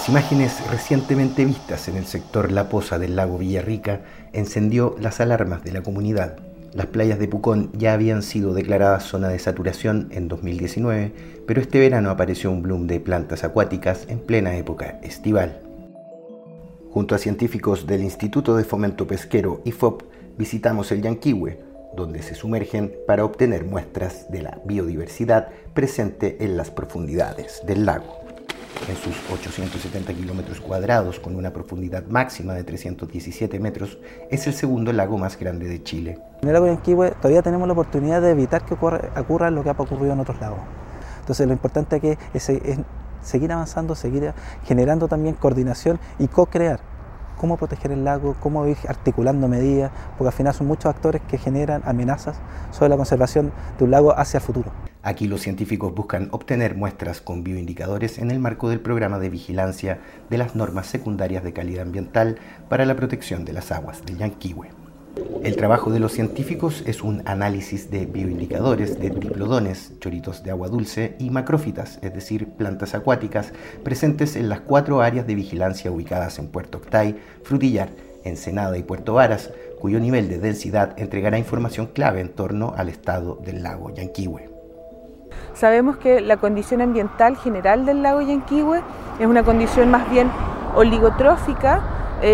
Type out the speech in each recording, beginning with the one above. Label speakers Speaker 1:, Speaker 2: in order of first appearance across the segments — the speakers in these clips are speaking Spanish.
Speaker 1: Las imágenes recientemente vistas en el sector La Poza del lago Villarrica encendió las alarmas de la comunidad. Las playas de Pucón ya habían sido declaradas zona de saturación en 2019, pero este verano apareció un boom de plantas acuáticas en plena época estival. Junto a científicos del Instituto de Fomento Pesquero IFOP, visitamos el Llanquihue, donde se sumergen para obtener muestras de la biodiversidad presente en las profundidades del lago. En sus 870 kilómetros cuadrados, con una profundidad máxima de 317 metros, es el segundo lago más grande de Chile.
Speaker 2: En el lago Llanquihue todavía tenemos la oportunidad de evitar que ocurra lo que ha ocurrido en otros lagos. Entonces lo importante aquí es seguir avanzando, seguir generando también coordinación y co-crear. Cómo proteger el lago, cómo ir articulando medidas, porque al final son muchos actores que generan amenazas sobre la conservación de un lago hacia el futuro.
Speaker 1: Aquí los científicos buscan obtener muestras con bioindicadores en el marco del programa de vigilancia de las normas secundarias de calidad ambiental para la protección de las aguas del Llanquihue. El trabajo de los científicos es un análisis de bioindicadores de triplodones, choritos de agua dulce y macrófitas, es decir, plantas acuáticas presentes en las 4 áreas de vigilancia ubicadas en Puerto Octay, Frutillar, Ensenada y Puerto Varas, cuyo nivel de densidad entregará información clave en torno al estado del lago Llanquihue.
Speaker 3: Sabemos que la condición ambiental general del lago Llanquihue es una condición más bien oligotrófica,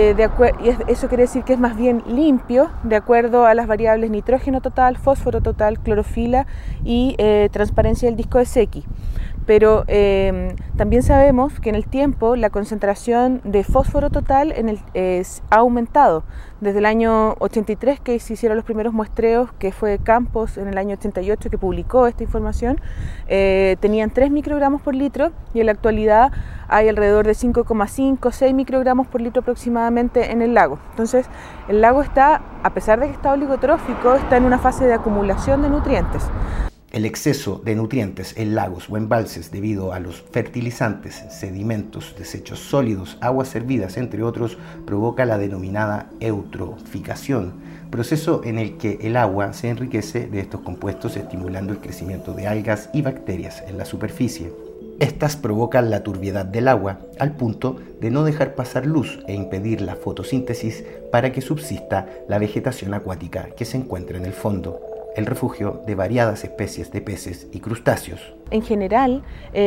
Speaker 3: y eso quiere decir que es más bien limpio de acuerdo a las variables nitrógeno total, fósforo total, clorofila y transparencia del disco de Secchi. Pero también sabemos que en el tiempo la concentración de fósforo total ha aumentado. Desde el año 83 que se hicieron los primeros muestreos, que fue Campos en el año 88 que publicó esta información, tenían 3 microgramos por litro y en la actualidad hay alrededor de 5,5, 6 microgramos por litro aproximadamente en el lago. Entonces el lago está, a pesar de que está oligotrófico, está en una fase de acumulación de nutrientes.
Speaker 1: El exceso de nutrientes en lagos o embalses debido a los fertilizantes, sedimentos, desechos sólidos, aguas servidas, entre otros, provoca la denominada eutroficación, proceso en el que el agua se enriquece de estos compuestos estimulando el crecimiento de algas y bacterias en la superficie. Estas provocan la turbiedad del agua al punto de no dejar pasar luz e impedir la fotosíntesis para que subsista la vegetación acuática que se encuentra en el fondo, el refugio de variadas especies de peces y crustáceos.
Speaker 3: En general,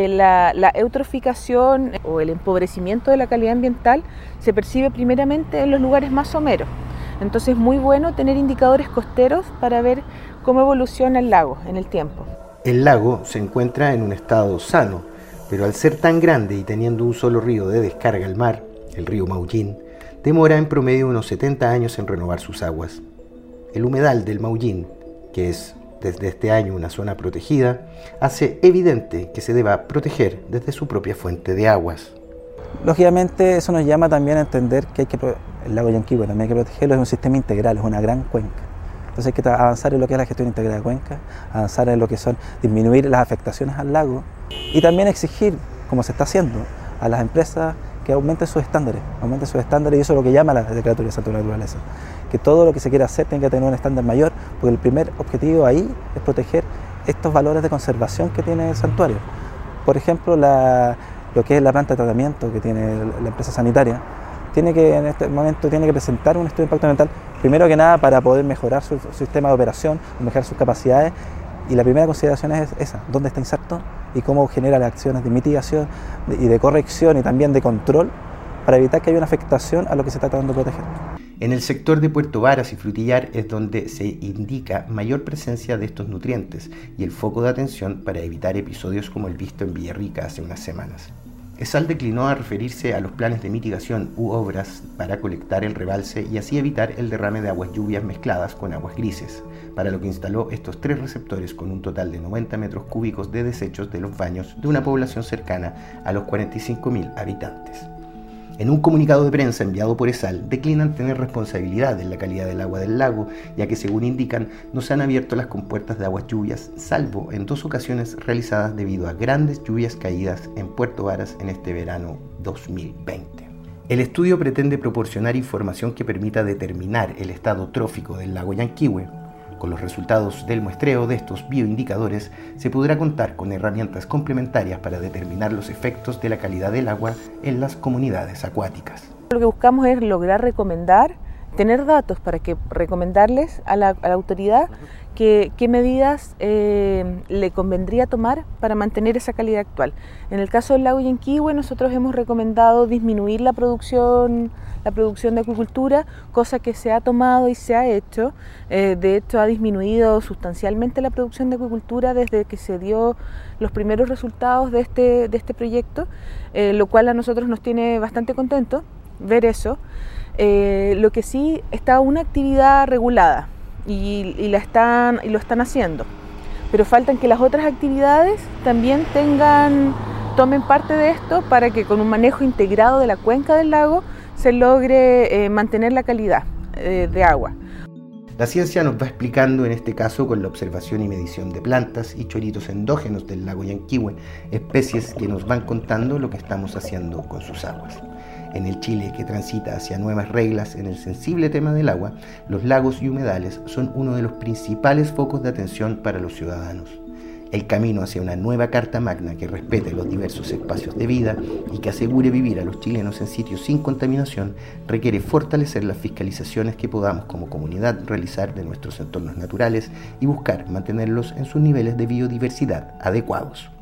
Speaker 3: la eutroficación o el empobrecimiento de la calidad ambiental se percibe primeramente en los lugares más someros. Entonces es muy bueno tener indicadores costeros para ver cómo evoluciona el lago en el tiempo.
Speaker 1: El lago se encuentra en un estado sano, pero al ser tan grande y teniendo un solo río de descarga al mar, el río Maullín, demora en promedio unos 70 años en renovar sus aguas. El humedal del Maullín, que es desde este año una zona protegida, hace evidente que se deba proteger desde su propia fuente de aguas.
Speaker 2: Lógicamente eso nos llama también a entender que el lago Llanquihue también hay que protegerlo, es un sistema integral, es una gran cuenca. Entonces hay que avanzar en lo que es la gestión integral de cuenca, avanzar en lo que son disminuir las afectaciones al lago y también exigir, como se está haciendo, a las empresas que aumenten sus estándares y eso es lo que llama la Declaratoria de Santuario de la Naturaleza. Que todo lo que se quiera hacer tenga que tener un estándar mayor, porque el primer objetivo ahí es proteger estos valores de conservación que tiene el santuario. Por ejemplo, lo que es la planta de tratamiento que tiene la empresa sanitaria, en este momento tiene que presentar un estudio de impacto ambiental, primero que nada para poder mejorar su sistema de operación, mejorar sus capacidades, y la primera consideración es esa, dónde está inserto y cómo genera las acciones de mitigación y de corrección y también de control para evitar que haya una afectación a lo que se está tratando de proteger.
Speaker 1: En el sector de Puerto Varas y Frutillar es donde se indica mayor presencia de estos nutrientes y el foco de atención para evitar episodios como el visto en Villarrica hace unas semanas. ESAL declinó a referirse a los planes de mitigación u obras para colectar el rebalse y así evitar el derrame de aguas lluvias mezcladas con aguas grises, para lo que instaló estos 3 receptores con un total de 90 metros cúbicos de desechos de los baños de una población cercana a los 45.000 habitantes. En un comunicado de prensa enviado por ESAL, declinan tener responsabilidad en la calidad del agua del lago, ya que según indican, no se han abierto las compuertas de aguas lluvias, salvo en 2 ocasiones realizadas debido a grandes lluvias caídas en Puerto Varas en este verano 2020. El estudio pretende proporcionar información que permita determinar el estado trófico del lago Llanquihue. Con los resultados del muestreo de estos bioindicadores se podrá contar con herramientas complementarias para determinar los efectos de la calidad del agua en las comunidades acuáticas.
Speaker 3: Lo que buscamos es lograr recomendar, tener datos para que recomendarles a la autoridad qué medidas le convendría tomar para mantener esa calidad actual. En el caso del lago Yanquihue, nosotros hemos recomendado disminuir la producción de acuicultura, cosa que se ha tomado y se ha hecho. De hecho, ha disminuido sustancialmente la producción de acuicultura desde que se dio los primeros resultados de este proyecto, lo cual a nosotros nos tiene bastante contentos ver eso. Lo que sí está una actividad regulada y lo están haciendo, pero faltan que las otras actividades también tomen parte de esto para que con un manejo integrado de la cuenca del lago se logre mantener la calidad de agua.
Speaker 1: La ciencia nos va explicando en este caso con la observación y medición de plantas y chorritos endógenos del lago Yanquihue, especies que nos van contando lo que estamos haciendo con sus aguas. En el Chile que transita hacia nuevas reglas en el sensible tema del agua, los lagos y humedales son uno de los principales focos de atención para los ciudadanos. El camino hacia una nueva Carta Magna que respete los diversos espacios de vida y que asegure vivir a los chilenos en sitios sin contaminación requiere fortalecer las fiscalizaciones que podamos como comunidad realizar de nuestros entornos naturales y buscar mantenerlos en sus niveles de biodiversidad adecuados.